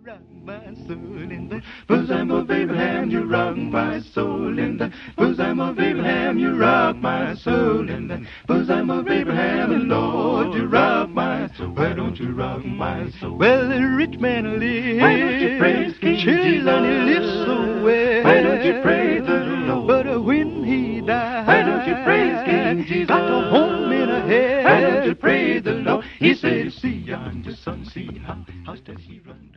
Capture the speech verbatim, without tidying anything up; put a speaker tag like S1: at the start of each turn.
S1: rock my soul in the bosom of Abraham. You rock my soul in the bosom of Abraham. You rock my soul in the bosom of Abraham. And Lord, you rock my soul. Why don't you rock my soul? Well, the rich man lives. Why don't you praise King Jesus? And he lives so well. Why don't you praise the Lord? But when he died, why don't you praise King Jesus? Got a home in a head. Why don't you praise the Lord? He said, see yonder sun, see how, how does he run?